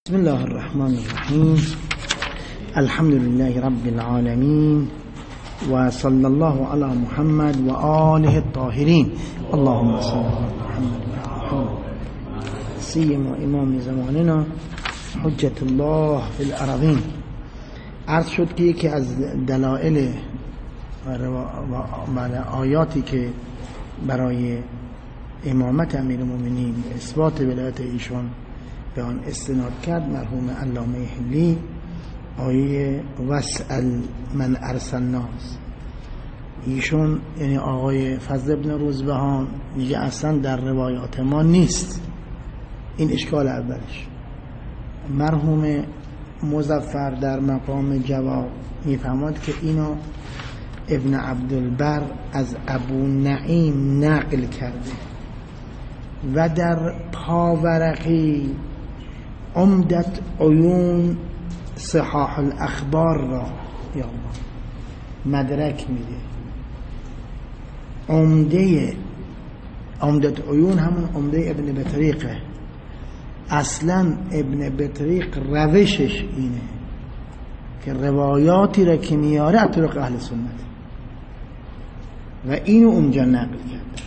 بسم الله الرحمن الرحیم. الحمد لله رب العالمین و صلی الله علی محمد و آله الطاهرین. اللهم صل علی محمد و محمد سیم و امام زماننا حجت الله فی الارضین. عرض شد که یکی از دلائل و آیاتی که برای امامت امیرالمومنین اثبات ولایت ایشان به آن استناد کرد مرحوم علامه حلی آیه واسأل من ارسلنا. ایشون یعنی آقای فضل ابن روزبهان میگه اصلا در روایات ما نیست. این اشکال اولش. مرحوم مظفر در مقام جواب میفهمد که اینو ابن عبدالبر از ابو نعیم نقل کرده و در پاورقی عمدت عیون صحاح الاخبار را یا مدرک میده. عمدت عیون همون عمده ابن بطریقه. اصلا ابن بطریق روشش اینه که روایاتی را که میاره از طرق اهل سنت و اینو اونجا نقل کرده.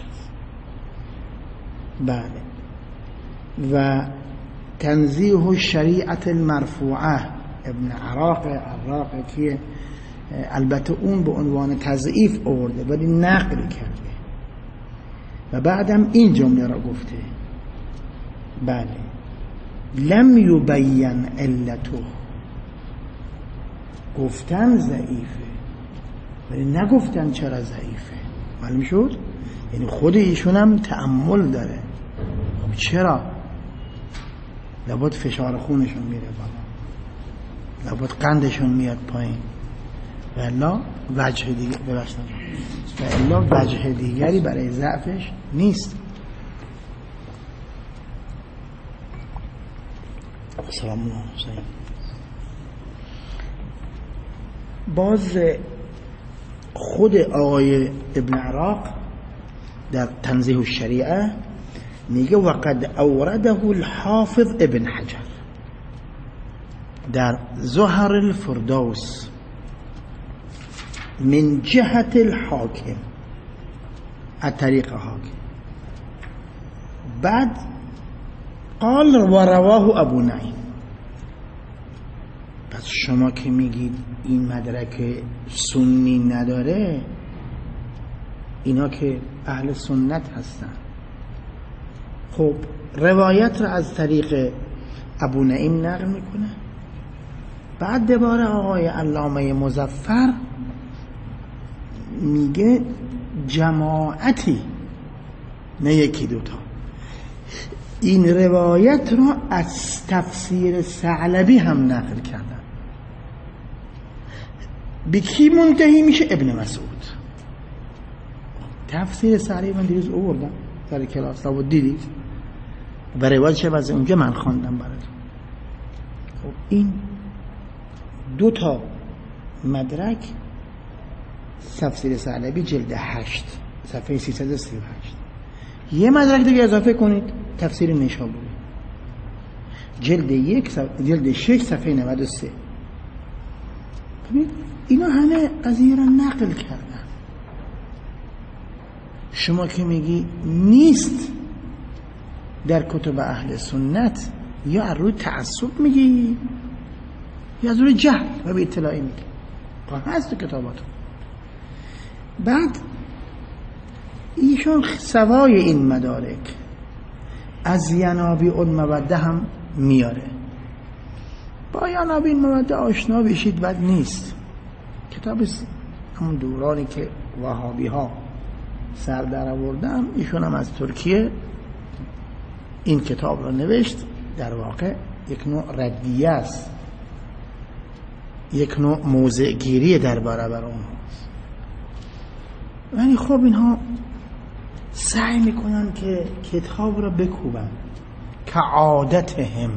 بله. و تنزیه شریعت المرفوعه ابن عراق که البته اون به عنوان تضعیف آورده ولی نقل کرده و بعدم این جمله را گفته. بله. لم یبین علته. گفتن ضعیفه ولی نگفتن چرا ضعیفه. معلوم شد؟ یعنی خود ایشون هم تأمل داره. خب چرا؟ لابد فشار خونشون میره بالا، لابد قندشون میاد پایین و الا وجه دیگه و الا وجه دیگری برای ضعفش نیست. سلام علیکم. باز خود آقای ابن عراق در تنزیه الشریعه میگه وقد اورده الحافظ ابن حجر در زهر الفردوس من جهت الحاکم الطریق حاکم. بعد قال و رواه ابو نعیم. پس شما که میگید این مدرک سنی نداره، اینا که اهل سنت هستن. خب روایت را از طریق ابو نعیم نقل میکنه. بعد دوباره آقای علامه مظفر میگه جماعتی نه یکی دوتا این روایت را از تفسیر ثعلبی هم نقل کردن. به کی منتهی میشه؟ ابن مسعود. تفسیر ثعلبی من دیروز آوردم در کلاس و دیدید و روایتش از اونجا من خواندم براتون. خب این دو تا مدرک تفسیر ثعلبی جلد 8 صفحه 338. یه مدرک دیگه اضافه کنید تفسیر نیشابوری جلد 6 صفحه 93. اینا همه قضیه را نقل کردن. شما که میگی نیست در کتب اهل سنت، یا از روی تعصب میگی یا از روی جهل و به اطلاعی میگی. هست تو کتاباتون. بعد ایشون سوای این مدارک از ینابیع الموده هم میاره. با ینابیع الموده آشنا بشید بد نیست. کتاب همون دورانی که وهابی ها سر در آوردن، ایشون هم از ترکیه این کتاب رو نوشت. در واقع یک نوع ردیه است، یک نوع موضع گیری در برابر اونهاست. یعنی خب اینها سعی میکنن که کتاب را بکوبن که عادتهم،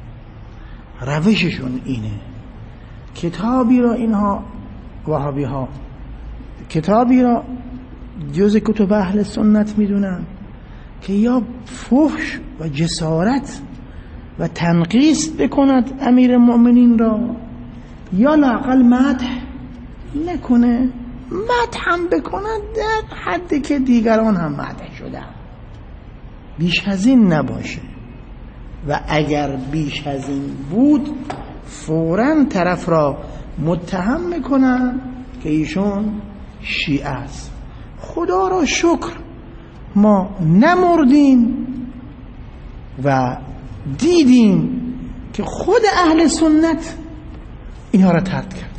روششون اینه. کتابی را اینها وهابی ها کتابی را جز کتب اهل سنت میدونن که یا فحش و جسارت و تنقیص بکند امیر المؤمنین را، یا لااقل مدح نکنه. مدح هم بکند در حدی که دیگران هم مدح شدن، بیش از این نباشه. و اگر بیش از این بود فوراً طرف را متهم میکنن که ایشون شیعه است. خدا را شکر ما نمردیم و دیدیم که خود اهل سنت اینها را ترد کرد.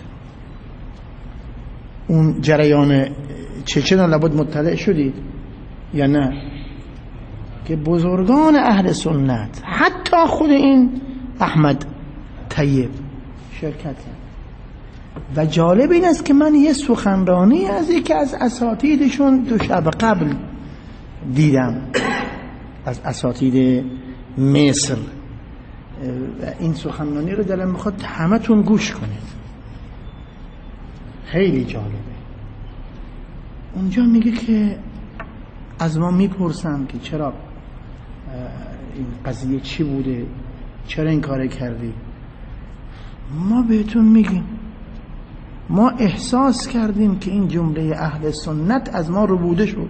اون جریان چچن را لابد مطلع شدید یا نه، که بزرگان اهل سنت حتی خود این احمد طیب شرکت کرد. و جالب این است که من یه سخنرانی از یکی از اساتیدشون دو شب قبل دیدم، از اساتید مصر. این سخنرانی رو دلم میخواد همتون گوش کنید، خیلی جالبه. اونجا میگه که از ما میپرسن که چرا این قضیه چی بوده، چرا این کار کردی. ما بهتون میگیم ما احساس کردیم که این جمله اهل سنت از ما ربوده شد.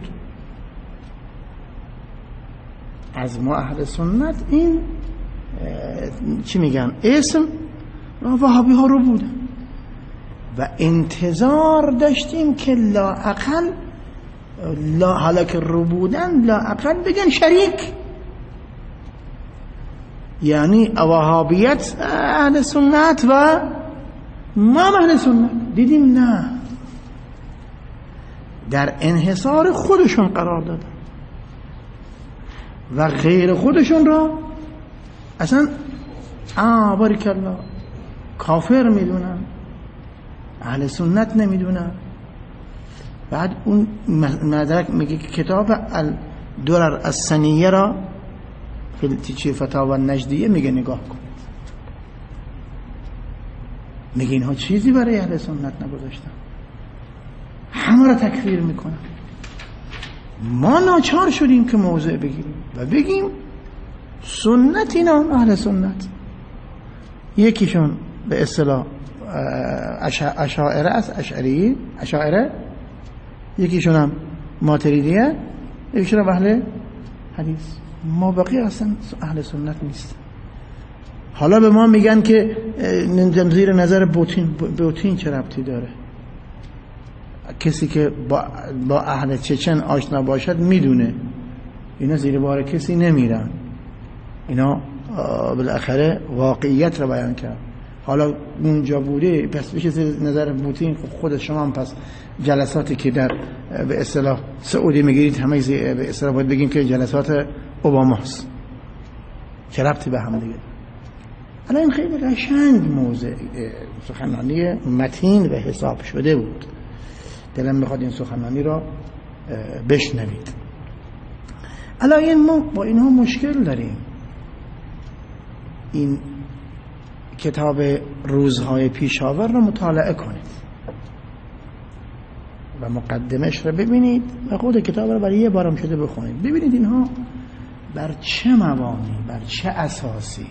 از ما اهل سنت این چی میگن اسم وهابی ها ربوده و انتظار داشتیم که لااقل حالا که ربودن لااقل بگن شریک، یعنی وهابیت اهل سنت و ما اهل سنت. دیدیم نه، در انحصار خودشون قرار دادن و غیر خودشون را اصلا باریکالله کافر میدونن، اهل سنت نمیدونن. بعد اون مدرک میگه که کتاب الدرر السنیه را فی فتاوی النجدیه میگه نگاه کنید، میگه اینها چیزی برای اهل سنت نگذاشتن، همه را تکفیر میکنن. ما ناچار شدیم که موضع بگیریم و بگیم سنت اینا اهل سنت. یکیشون به اصطلاح اشاعره است، اشاعره، یکیشون هم ماتریدیه، یکیشون هم اهل حدیث. ما بقیه اصلا اهل سنت نیست. حالا به ما میگن که زیر نظر بوتین چه ربطی داره؟ کسی که با اهل چچن آشنا باشد میدونه اینا زیر بار کسی نمیرن، اینا بالاخره واقعیت رو بیان کرد. حالا اونجا بوده پس بشه زیر نظر بوتین. خود شما هم پس جلساتی که در به اصطلاح سعودی میگیرید همه به اصطلاح باید بگیم که جلسات اوباماست، چه ربطی به هم دیگه؟ الان این خیلی قشنگ موضوع سخنرانی متین و حساب شده بود، دلم میخواد این سخنرانی را بشنوید. الان ما با اینها مشکل داریم. این کتاب روزهای پیشاور رو مطالعه کنید و مقدمش رو ببینید و خود کتاب رو برای یه بارم شده بخونید، ببینید اینها بر چه مبانی، بر چه اساسی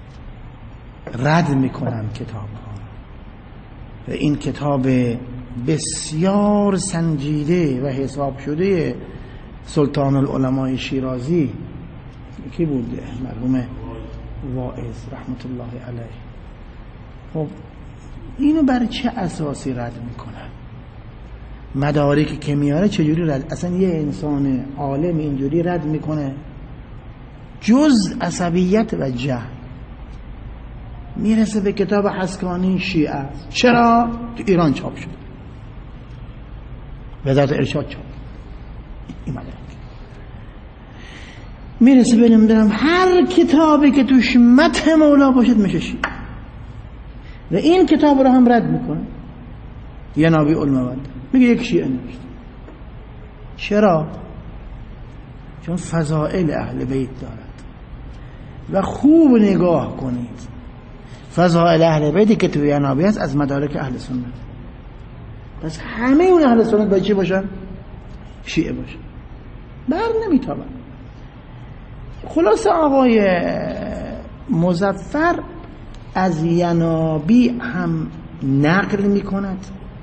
رد میکنن کتاب ها. و این کتاب بسیار سنجیده و حساب شده سلطان العلماء شیرازی کی بود؟ مرحوم واعظ رحمت الله علیه. خب اینو بر چه اساسی رد میکنن؟ مدارکی که میاره چجوری رد؟ اصلا یه انسان عالم اینجوری رد میکنه؟ جز عصبیت و جهل میرسه به کتاب حسکانی شیعه است. چرا؟ تو ایران چاپ شد، وزارت ارشاد چاپ. این مدرک میرسه به نمیدونم هر کتابی که توش مدح مولا باشد میشه شیعه و این کتاب رو هم رد میکنه. یه نابی المود میگه یک شیعه نوشته. چرا؟ چون فضائل اهل بیت دارد و خوب نگاه کنید فضائل اهل بیتی که توی عنابی هست از مدارک اهل سنت. پس همه اون اهل سنت باید چی باشن؟ شیعه باشن. بر نمیتابن. خلاص آقای مظفر از ینابی هم نقل میکند،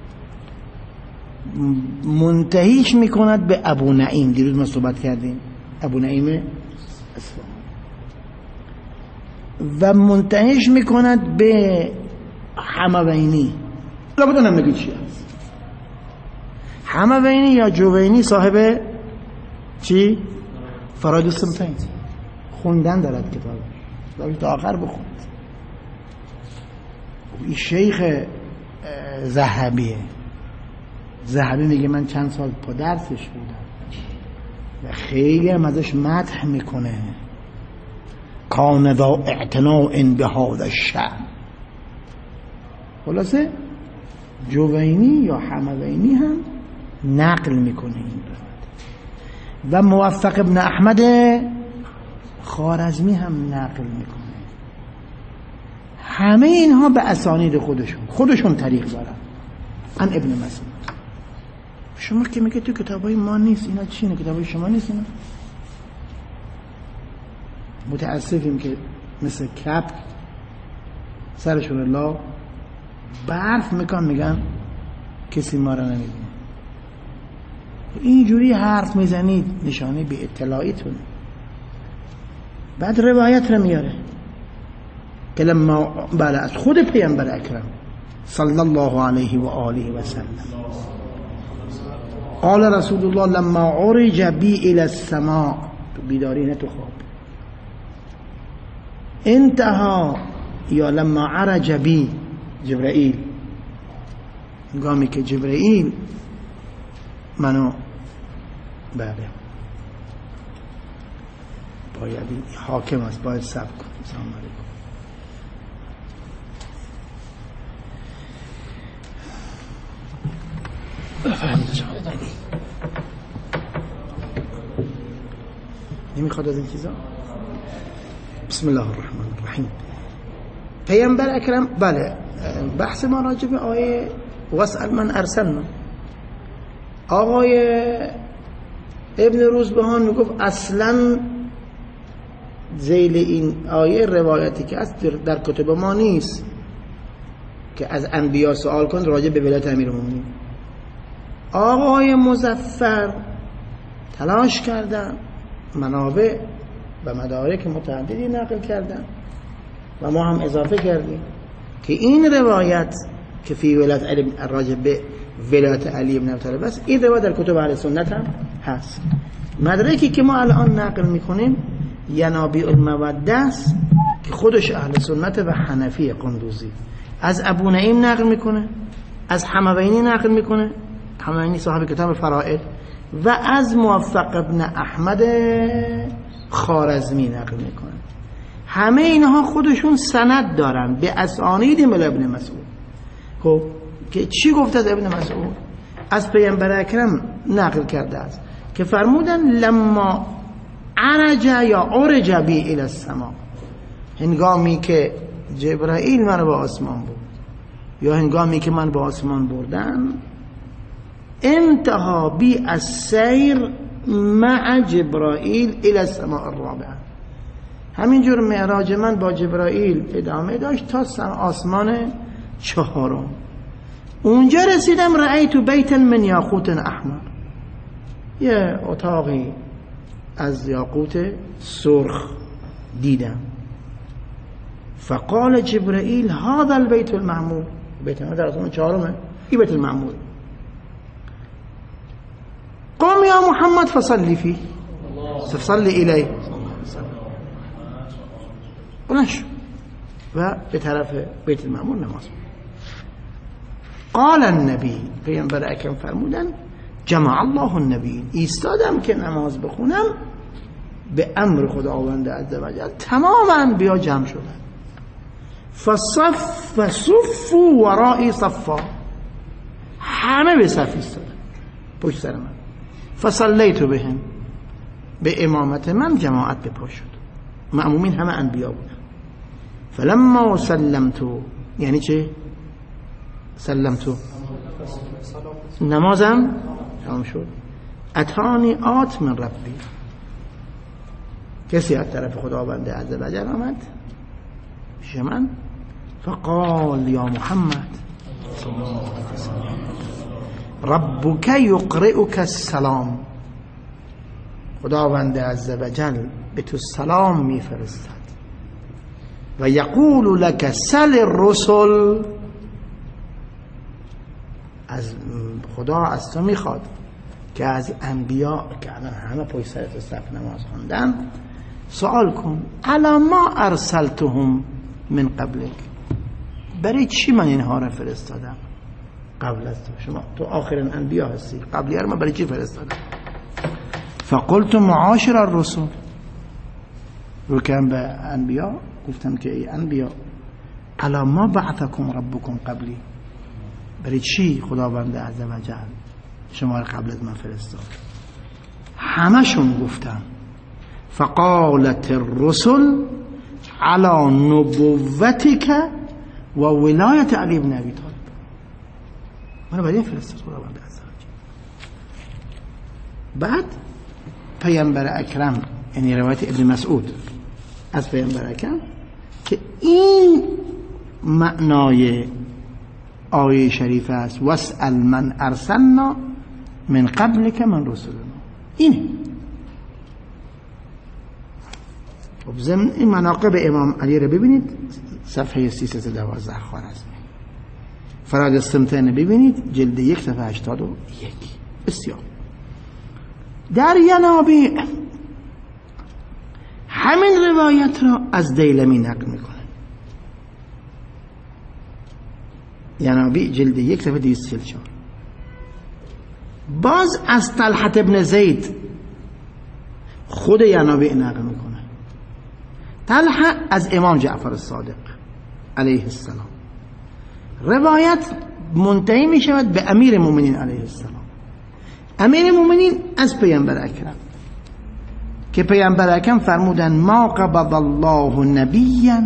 منتهیش میکند به ابو نعیم. دیروز ما صحبت کردیم ابو نعیم اصفهانی، و منتهیش میکند به حموینی. لابد هم نگید چی هست حموینی یا جوینی، صاحب چی؟ فرائض الصمتین. خوندن دارد کتابش، لابد تا آخر بخوند. این شیخ ذهبیه. ذهبی میگه من چند سال پا درسش بودم و خیلی هم ازش مدح میکنه. کان ذا اعتناء بهذا الشأن. خلاصه جوینی یا حموینی هم نقل میکنه این و موفق ابن احمد خوارزمی هم نقل میکنه. همه اینها به اسانید خودشون طریق دارن. عن ابن مسعود. شما که میگه تو کتابای ما نیست، اینا چی نه؟ کتابای شما نیست اینا؟ متاسفیم که مثل کپ سرشون الله برف میگن کسی ما رو نمیدونه. اینجوری حرف میزنید نشانه به اطلاعیتونه. بعد روایت رو میاره که لما بله از خود پیامبر اکرم صلی الله علیه و آله و سلم قال رسول الله لما عرج بی الى السماء، بیداری نه تو خواب، انتها یا لما عرج بی جبرائیل، هنگامی که جبرائیل منو بله باید حاکم است، باید صبر کن. سلام علیکم. نمیخواد از این چیزا. بسم الله الرحمن الرحیم. پیامبر اکرم بله بحث ما راجع به آیه واسأل من ارسلنا. آقای ابن روزبهان میگفت اصلا ذیل این آیه روایتی که از در کتب ما نیست که از انبیا سوال کن راجع به ولایت امیرالمومنین. آقای مظفر تلاش کردن، منابع و مدارک متعددی نقل کردن و ما هم اضافه کردیم که این روایت که فی ولایت علی راجع به ولایت علی بن ابی طالب است، این روایت در کتب اهل سنت هم هست. مدرکی که ما الان نقل میکنیم ینابیع الموده است که خودش اهل سنت و حنفی قندوزی از ابو نعیم نقل میکنه، از حموینی نقل میکنه، حموینی صاحب کتاب فرائض، و از موفق ابن احمد خوارزمی نقل میکنه. همه اینها خودشون سند دارن به اسانید مل ابن مسعود. خب که چی گفته از ابن مسعود؟ از پیامبر اکرم نقل کرده است که فرمودن لما عرج یا عرج بی الی السما، هنگامی که جبرائیل من با آسمان بود یا هنگامی که من با آسمان بردم، انتها بی السیر مع جبرائیل الی السماء الرابعه، همینجور معراج من با جبرائیل ادامه داشت تا آسمان چهارم. اونجا رسیدم رأیت بیت من یاقوت احمر، یه اتاقی از یاقوت سرخ دیدم. فقال جبرائیل هذا البيت المعمور، بیت المعمور در آسمان چهارمه، این بیت المعمور. قم یا محمد فصلی فی، فصلی الیه، بلنش و به طرف بیت المعمور نماز. قال النبی، پیامبر اکرم فرمودن جمع الله النبی، ایستادم که نماز بخونم به امر خداوند عزوجل تمام انبیا جمع شدن. فصفوا ورائی صفا، همه به صف ایستادن پشت سر من. فصلیت بهم، به امامت من جماعت به پا شد، مأمومین همه انبیا بودن. فلما سلمتو، یعنی چه؟ سلمتو نمازم تمام شد. اتانی آت من ربی، کسی از طرف خداوند عزوجل آمد پیش من. فقال یا محمد ربک یقرئک السلام، خداوند عزوجل به تو سلام میفرستد. و یقول لک سل الرسل، از خدا از تو میخواد که از انبیا که الان همه پشت سرت صف نماز خوندن سوال کن. الا ما ارسلتهم من قبلک، برای چی من اینها را فرستادم قبل از تو؟ شما تو آخرین انبیا هستی، قبلی ها من برای چی فرستادم؟ فقلت معاشر الرسل، رو کردم به انبیا گفتم که ای انبیا الا ما بعثکم ربکم قبلی، برای چی خداوند عزوجل شما را قبل از من فرستاد؟ همشون گفتم فقالت الرسل على نبوتك و ولایت علی بن ابی طالب، من برای این فرستاد خداوند عزوجل. بعد پیامبر اکرم، یعنی روایت ابن مسعود از پیامبر اکرم که این معنای آیه شریف است واسأل من ارسلنا من قبلک من رسولنا، اینه. خب ضمن این مناقب امام علی رو ببینید، صفحه 312 خوارزمی. فراد السمتین ببینید جلد 1 صفحه 81. بسیار. در ینابیع همین روایت را از دیلمی نقل میکنه. ینابیع جلد 1 صفحه 244. باز از طلحة ابن زید خود ینابیع نقل میکنه. طلحة از امام جعفر الصادق علیه السلام. روایت منتهی می شود به امیر المؤمنین علیه السلام. امیر المؤمنین از پیامبر اکرم که پیامبر اکرم فرمودن ما قبض الله نبیا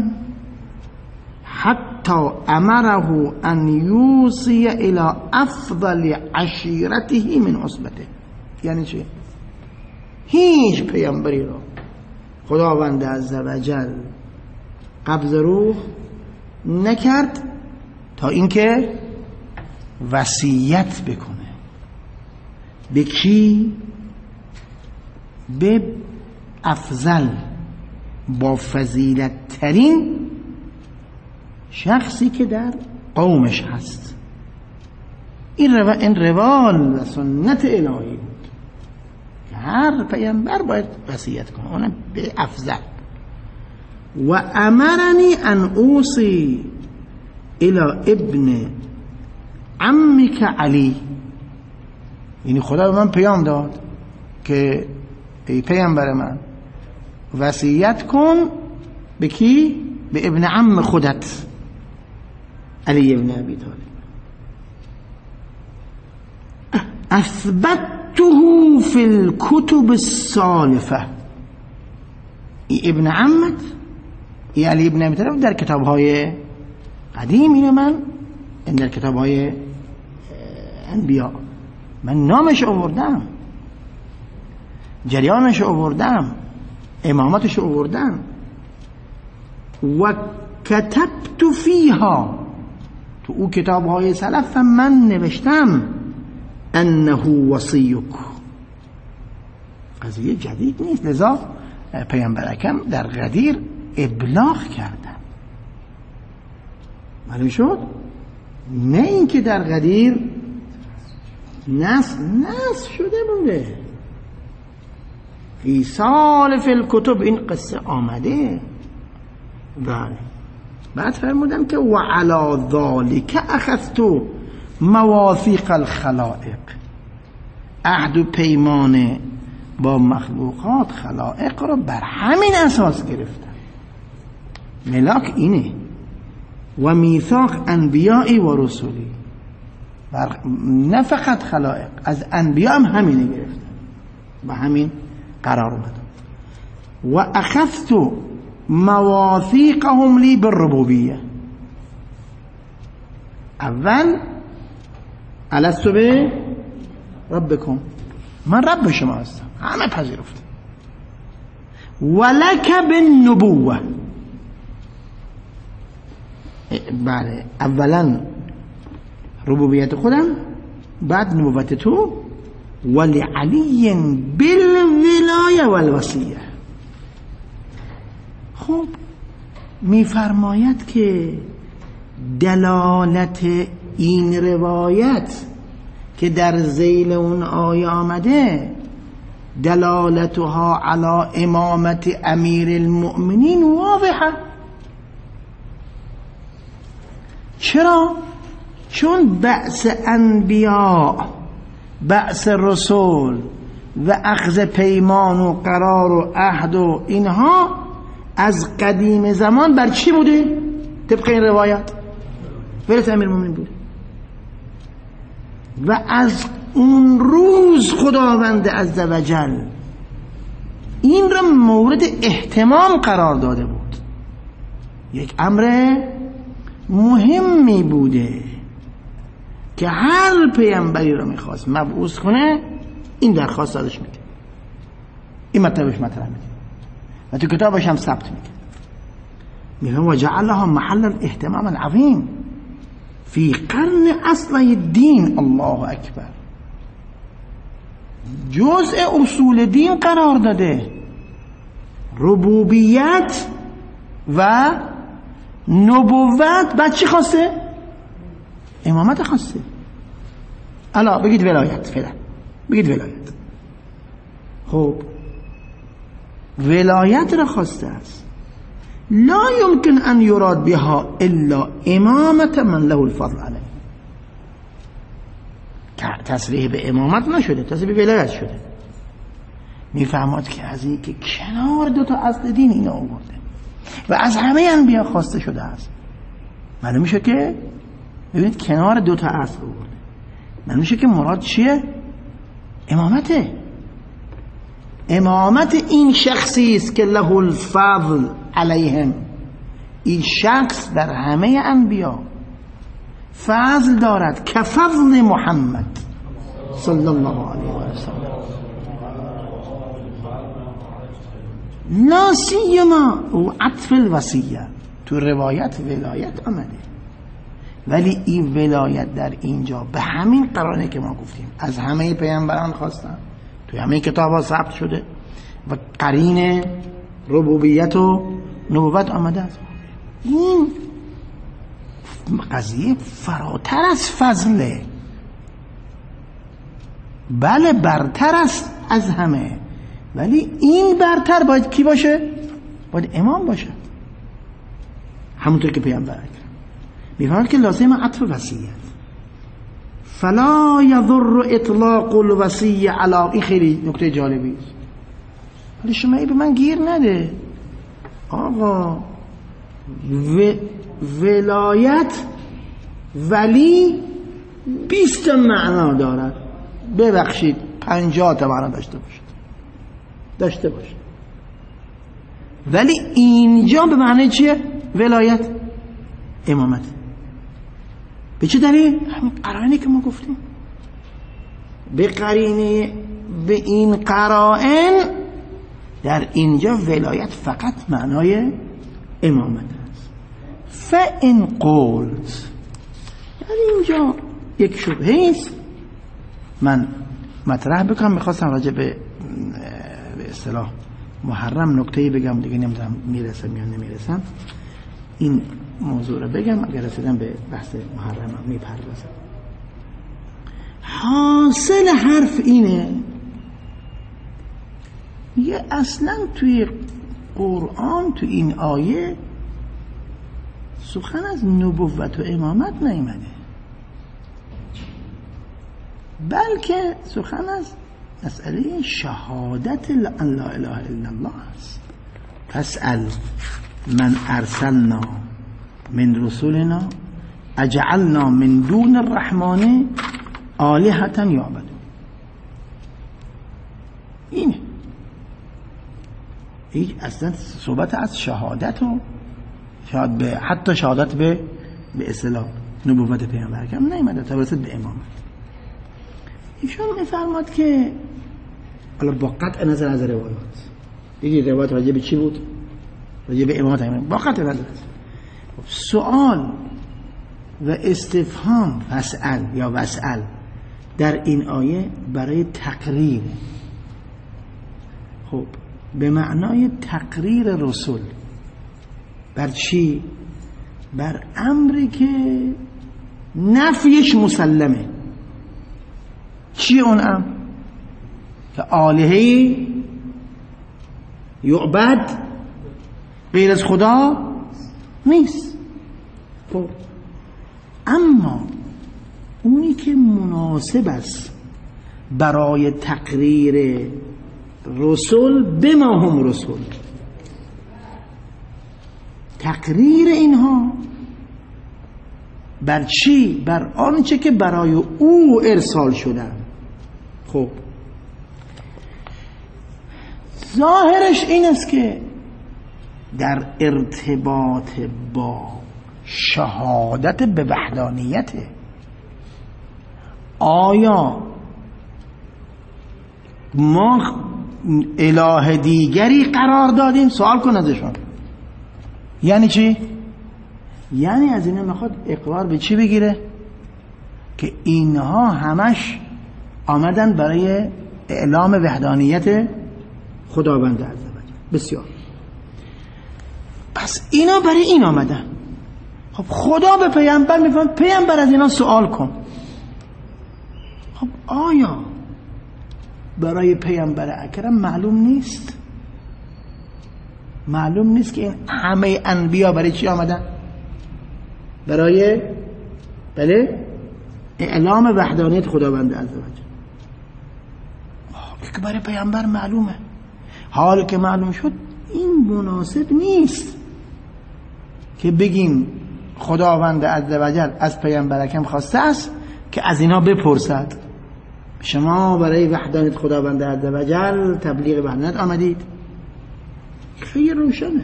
حتی امره ان یوصی الى افضل عشیرته من عصبته. یعنی چه؟ هیچ پیامبری رو خداوند عزوجل قبض روح نکرد تا اینکه وصیت بکنه. به کی؟ به افضل، با فضیلت ترین شخصی که در قومش هست. این روال و سنت الهی بود که هر پیامبر باید وصیت کنه، اونم به افضل. و امرنی ان اوصی الى ابن عمک علی، یعنی خدا به من پیام داد که ای پیامبر من وصیت کن به کی؟ به ابن عم خودت علی ابن ابی طالب. اثبته فی الكتب السالفه، ای ابن عمت ای علی ابن ابی طالب در کتاب های قدیم، اینو من در کتاب های انبیا من نامش آوردم، جریانش آوردم، امامتش آوردم. و کتبت فیها، تو او کتاب های سلف من نوشتم انه وصیک، قضیه جدید نیست. لذا پیامبر اکرم در غدیر ابلاغ کردن، معلوم شد؟ نه اینکه در غدیر نص شده بوده. فی سالف الکتب این قصه آمده. بله. بعد فرمودم که و علی ذالک اخذت مواثیق الخلائق، عهد و پیمان با مخلوقات خلائق رو بر همین اساس گرفتم. ملاک اینه. و میثاق انبیاء و رسولی، نه فقط خلائق، از انبیاء هم همینه گرفتم، با همین قرار اومدم. و اخذت مواثیقهم لی بالربوبیه، اول الست به ربکم، من رب شما هستم، همه پذیرفت. ولک بالنبوه، بله اولا ربوبیت خودم، بعد نبوت تو، ولی علی بالولایه والوصیه. خب میفرماید که دلالت این روایت که در ذیل اون آیه آمده دلالتها علی امامت امیر المؤمنین واضحه. چرا؟ چون بعث انبیاء، بعث رسول و اخذ پیمان و قرار و عهد و اینها از قدیم زمان بر چی بوده؟ طبق این روایت ولایت امیر المؤمنین بوده و از اون روز خداوند عزوجل این را مورد اهتمام قرار داده بود. یک امر مهمی بوده که هر پیامبری را میخواست مبعوث کنه این درخواست ازش میده، این مطلبش مطرح میده و تو کتابش هم ثبت میگه و جعلها محل الاهتمام العظیم فی قرن اصل الدین. الله اکبر. جزء اصول دین قرار داده، ربوبیت و نبوت. بعد چی خواسته؟ امامت خواسته. الا بگید ولایت، فعلا بگید ولایت. خب ولایت را خواسته است. لا يمكن ان يراد بها الا امامت من له الفضل علیه. تصریح به امامت نشده، تصریح به ولایت شده. میفهمد که از این که کنار دو تا اصل دین اینا آورده و از همه انبیا خواسته شده است. معلوم میشه که ببینید کنار دو تا اصل آورده، معلوم میشه که مراد چیه؟ امامته. امامت این شخصی است که له الفضل علیهم. این شخص در همه انبیا فضل دارد که فضل محمد صلی الله علیه و سلم. لا سیما او عطف الوصیه. تو روایت ولایت آمده ولی این ولایت در اینجا به همین قرانه که ما گفتیم از همه پیامبران خواستن، توی همه کتاب ها ثبت شده و قرین ربوبیت و نبوت آمده است. این قضیه فراتر از فضله، بله برتر است از همه، ولی این برتر باید کی باشه؟ باید امام باشه. همونطور که پیامبر اکرم میفرماید که لازم عطف وصیت. فلا یضر اطلاق الوصیه علی. این خیلی نکته جالبی است. ولی شما ای به من گیر نده آقا. ولایت ولی 20 معنا دارد. ببخشید 50 تا معنا داشته باشه. ولی اینجا به معنی چیه؟ ولایت، امامت. به چه دلیل؟ همین قرائنی که ما گفتیم. به قرینه، به این قرائن در اینجا ولایت فقط معنای امامت است. فإن قلت، یعنی اینجا یک شبهه است من مطرح بکنم. میخواستم راجع به اصطلاح محرم نکته‌ای بگم، دیگه نمیدونم میرسم یا نمیرسم. این موضوع رو بگم، اگر رسیدم به بحث محرم میپردازم. حاصل حرف اینه میگه اصلا توی قرآن تو این آیه سخن از نبوت و امامت نیامده، بلکه سخن از مسئله شهادت ان لا اله الا الله است. فاسأل من ارسلنا من رسولنا اجعلنا من دون الرحمن آلهة یعبدون. اینه اصلا صحبت از شهادت و شاید به حتی شهادت به اصطلاح نبوت پیامبر کم نیامده تا برسد به امامت. ایشون میفرماد که حالا با قطع نظر از روایات، دیگه روایات راجع به چی بود؟ راجع به امامت همین با قطع نظر. سوال و استفهام فسأل یا وسأل در این آیه برای تقریر، خب به معنای تقریر رسول. بر چی؟ بر امری که نفیش مسلمه. چی اون امر؟ که آلهه‌ای یعبد غیر از خدا نیست. خب اما اونی که مناسب است برای تقریر رسول به ما هم رسول، تقریر اینها بر چی؟ بر آنچه که برای او ارسال شدن. خب ظاهرش این است که در ارتباط با شهادت به وحدانیت، آیا ما اله دیگری قرار دادیم؟ سوال کن ازشون. یعنی چی؟ یعنی از اینا میخواد اقرار به چی بگیره؟ که اینها همش آمدن برای اعلام وحدانیت خداوند عزوجل. بسیار. پس اینا برای این آمدن. خب خدا به پیامبر میفرماید پیامبر از اینا سوال کن. خب آیا برای پیامبر اکرم معلوم نیست؟ معلوم نیست که این همه انبیا برای چی آمدن؟ برای اعلام وحدانیت خداوند عزوجل. که برای پیامبر معلومه. حال که معلوم شد این مناسب نیست که بگیم خداوند عزوجل از پیامبر اکرم خواسته است که از اینا بپرسد شما برای وحدانیت خداوند عزوجل تبلیغ وحدانیت آمدید؟ خیلی روشنه.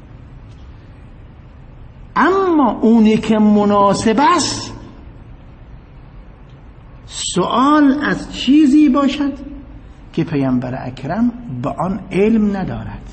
اما اونی که مناسب است سوال از چیزی باشد که پیامبر اکرم به آن علم ندارد.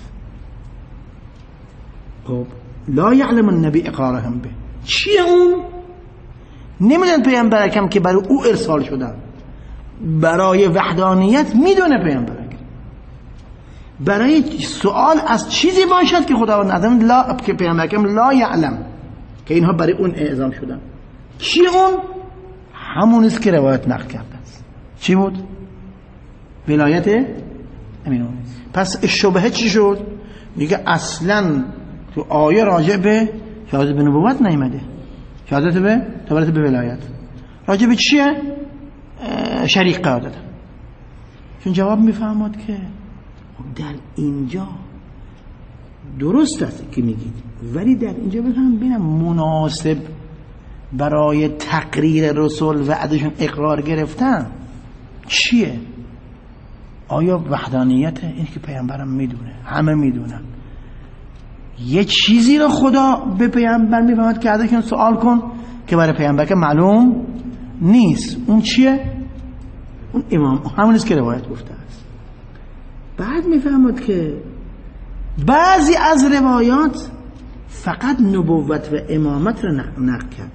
خب لا یعلم النبی اقرارهم به. چیه اون؟ نمیدن پیامبر اکرم که برای او ارسال شدن. برای وحدانیت میدونه پیامبر اکرم. برای سوال از چیزی باشد که خداوند عزوجل لا، که پیامبر اکرم لا یعلم، که اینها برای اون اعزام شدن. چی اون؟ همون است که روایت نقل کرده است. چی بود؟ ولایت امین. پس شبهه چی شد؟ میگه اصلا تو آیه راجع به شهادت به نبوت نیامده، شهادت به ولایت. راجع به چیه؟ شریک قرار دادن. چون جواب میفهمد که در اینجا درست است که میگید، ولی در اینجا ببینم مناسب برای تقریر رسول و ازشون اقرار گرفتن چیه؟ آیا وحدانیت؟ این که پیامبرم میدونه، همه میدونن. یه چیزی رو خدا به پیامبر میفهمد که ازشون سوال کن که برای پیامبر که معلوم نیست. اون چیه؟ اون امام، همون است که روایت گفته است. بعد میفهمد که بعضی از روایات فقط نبوت و امامت رو نقل کرد،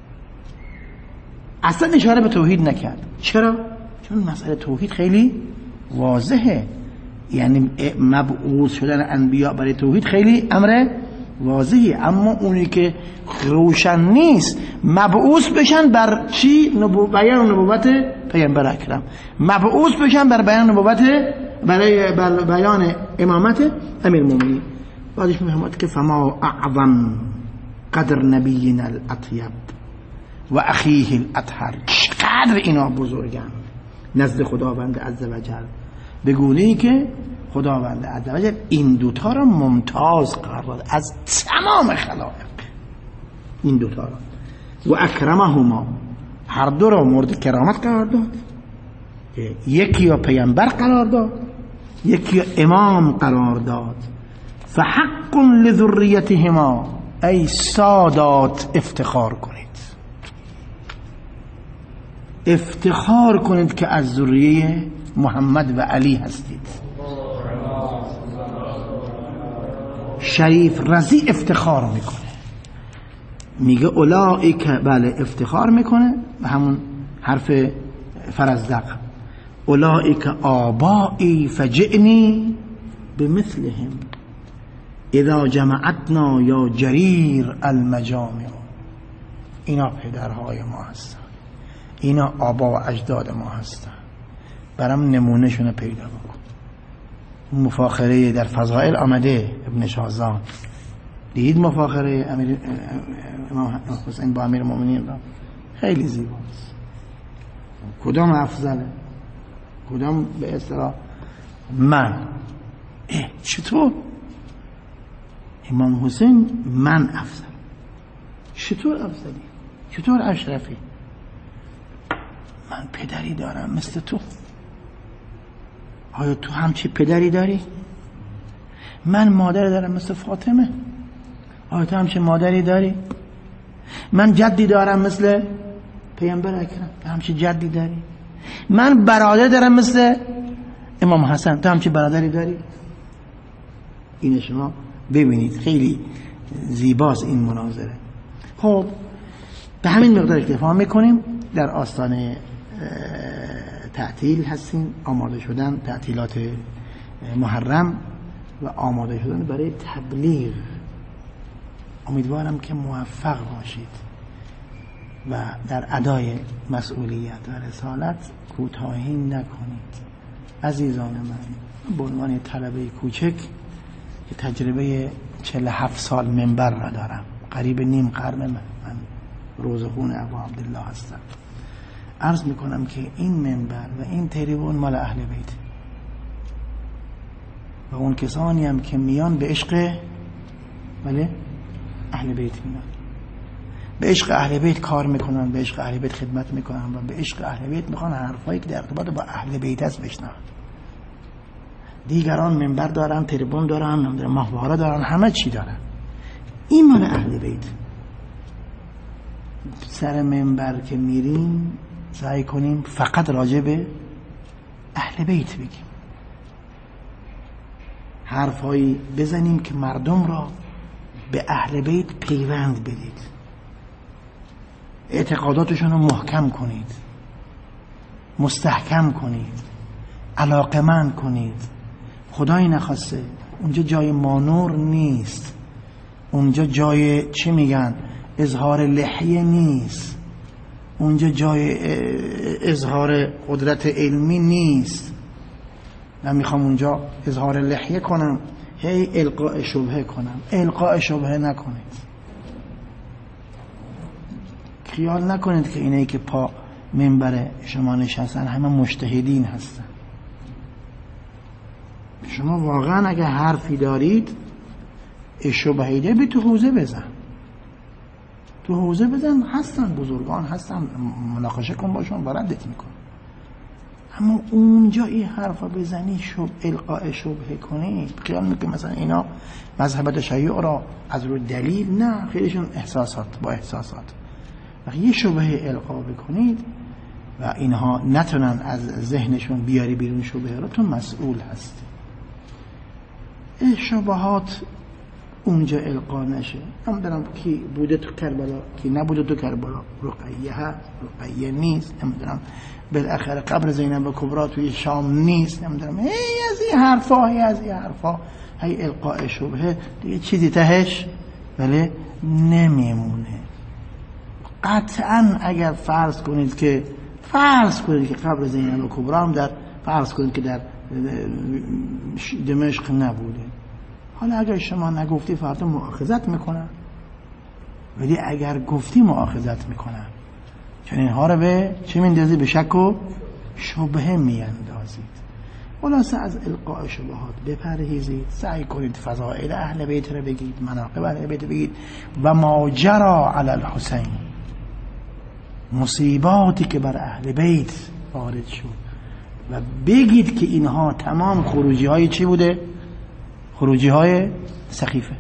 اصلا اشاره به توحید نکرد. چرا؟ چون مسئله توحید خیلی واضحه. یعنی مبعوث شدن انبیا برای توحید خیلی امر واضحه. اما اونی که روشن نیست مبعوث بشن بر چی؟ بیان نبوت پیامبر اکرم، مبعوث بشن بر بیان نبوت، برای بیان امامت امیرالمومنین. بعدش میفهمد که فما اعظم قدر نبینا الاطیب و اخیه الاطهر. چقدر اینا بزرگن نزد خداوند عزوجل، به گونه‌ای که خداوند عزوجل این دوتا را ممتاز قرار داد از تمام خلائق. این دوتا را و اکرمهما، هر دو را مورد کرامت قرار داد. یکی را پیامبر قرار داد، یکی را امام قرار داد. فحق لذریتهما، ای سادات افتخار کنید، افتخار کنید که از ذریه محمد و علی هستید. شریف رضی افتخار میکنه. میگه اولئک، بله افتخار میکنه به همون حرف فرزدق، اولئک آبائی فجئنی بمثلهم اذا جمعتنا یا جریر المجامع. اینا پدرهای ما هستن، اینا آبا و اجداد ما هستن، برام نمونه شونه پیدا بکن. مفاخره در فضائل آمده ابن شازان، دید مفاخره امام حسین با امیر المؤمنین را؟ خیلی زیباست. کدام افضله؟ کدام به اصطلاح من؟ چطور امام حسین من افضل؟ چطور افضلی؟ چطور اشرفی؟ من پدری دارم مثل تو. آیا تو همچی پدری داری؟ من مادر دارم مثل فاطمه. آیا تو همچی مادری داری؟ من جدی دارم مثل پیامبر اکرم. تو همچی جدی داری؟ من برادر دارم مثل امام حسن. تو همچی برادری داری؟ این شما ببینید خیلی زیباست این مناظره. خب به همین مقدار اکتفا میکنیم. در آستانه تعطیل هستیم، آماده شدن تعطیلات محرم و آماده شدن برای تبلیغ. امیدوارم که موفق باشید و در ادای مسئولیت و رسالت کوتاهی نکنید. عزیزان من، به عنوان طلبه کوچک که تجربه 47 سال منبر را دارم، قریب نیم قرن من روزخون ابو عبدالله هستم، عرض میکنم که این منبر و این تریبون مال اهل بیت و اون کسانی هم که میان به عشق بله اهل بیت میان، به عشق اهل بیت کار میکنن، به عشق اهل بیت خدمت میکنن و به عشق اهل بیت میخوان حرفایی که در ارتباط با اهل بیت است بشنون. دیگران منبر دارن، تریبون دارن، ماهواره دارن، همه چی دارن. این مال اهل بیت. سر منبر که میریم سعی کنیم فقط راجع به اهل بیت بگیم، حرفایی بزنیم که مردم را به اهل بیت پیوند بدید، اعتقاداتشون رو محکم کنید، مستحکم کنید، علاقمند کنید. خدای نخواسته اونجا جای مانور نیست، اونجا جای چی میگن اظهار لحیه نیست، اونجا جای اظهار قدرت علمی نیست. من میخوام اونجا اظهار لحیه کنم، هی القاء شبهه کنم. القاء شبهه نکنید. خیال نکنید که اینایی که پا منبر شما نشستن همه مجتهدین هستن. شما واقعا اگه حرفی دارید شبهه ده تو حوزه بزن، تو حوزه بزن، هستن بزرگان هستن، مناقشه کن باشون، باردت میکن. اما اونجا این حرفا بزنی، القاء شبهه کنی، خیال میکنی مثلا اینا مذهب تشیع را از رو دلیل، نه، خیلیشون احساسات با احساسات. وقتی یه شبهه القا بکنید و اینها نتونن از ذهنشون بیاری بیرون شبهه را، تو مسئول هستی. شبهات اونجا القا نشه. هم دارم کی بوده تو کربلا، کی نبوده تو کربلا، رقیه هست، رقیه نیست، نمیدونم بالاخره قبر زینب کبرا توی شام نیست، نمیدونم از این حرفا هی القاء شبهه دیگه چیزی تهش ولی نمیمونه. قطعا اگر فرض کنید که قبر زینب کبرا هم در فرض کنید که در دمشق نبوده، حالا اگر شما نگفتی فردا مؤاخذت میکنن، ولی اگر گفتی مؤاخذت میکنن. چون اینها رو به چه میندازید؟ به شک و شبهه میاندازید. خلاصه از القاء شبهات بپرهیزید، سعی کنید فضائل اهل بیت رو بگید، مناقب اهل بیت بگید و ما جرى علی الحسین، مصیباتی که بر اهل بیت وارد شد، و بگید که اینها تمام خروجی های چی بوده؟ خروجی های سخیفه.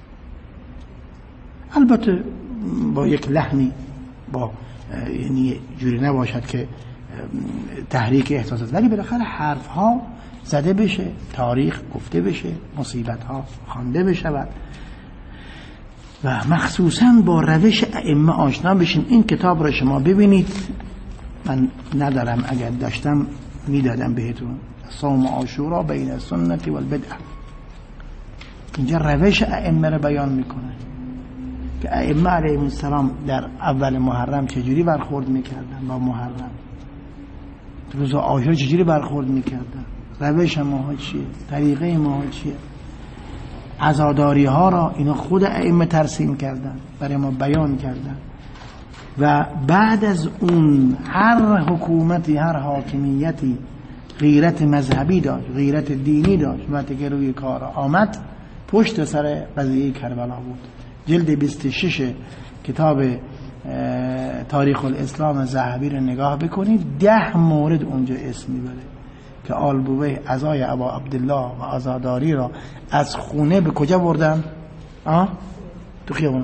البته با یک لحنی، با یعنی جوری نباشد که تحریک احساسات، ولی بالاخره حرف ها زده بشه، تاریخ گفته بشه، مصیبت ها خوانده بشه. و مخصوصا با روش ائمه آشنا بشین. این کتاب را شما ببینید، من ندارم، اگر داشتم میدادم بهتون. صوم عاشورا بین السنت و البدعه. اینجا روش ائمه را بیان میکنه که ائمه علیهم السلام در اول محرم چجوری برخورد میکردن با محرم، روز عاشورا چجوری برخورد میکردن، روش ما چیه، طریقه ما چیه. عزاداری ها را اینا خود ائمه ترسیم کردن، برای ما بیان کردن. و بعد از اون هر حکومتی، هر حاکمیتی غیرت مذهبی داشت، غیرت دینی داشت. وقتی که روی کار آمد پشت سر قضیه کربلا بود. جلد 26 کتاب تاریخ الاسلام ذهبی رو نگاه بکنید، 10 مورد اونجا اسم میبره که آل بویه عزای ابا عبدالله و عزاداری را از خونه به کجا بردن؟ تو خیابونا،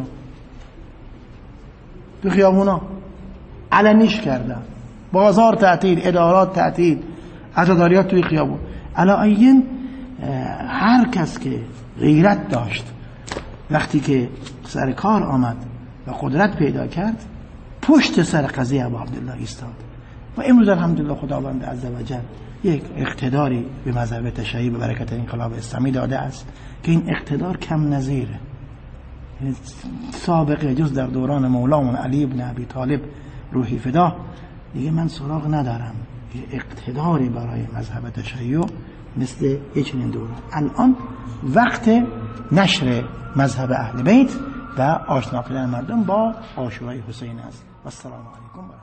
تو خیابونا علنیش کردن. بازار تعطیل، ادارات تعطیل، عزاداریات توی خیابون. علاوه هر کس که غیرت داشت وقتی که سر کار آمد و قدرت پیدا کرد پشت سر قضیه ابو عبدالله ایستاد. و امروز الحمدلله خداوند عزوجل یک اقتداری به مذهب تشیع به برکت انقلاب اسلامی داده است که این اقتدار کم نظیره. سابقه جز در دوران مولامون علی بن ابی طالب روحی فدا دیگه من سراغ ندارم اقتداری برای مذهب تشیع مثل چنین دوران. الان وقت نشر مذهب اهل بیت و آشنا کردن مردم با عاشورای حسین است. و السلام علیکم.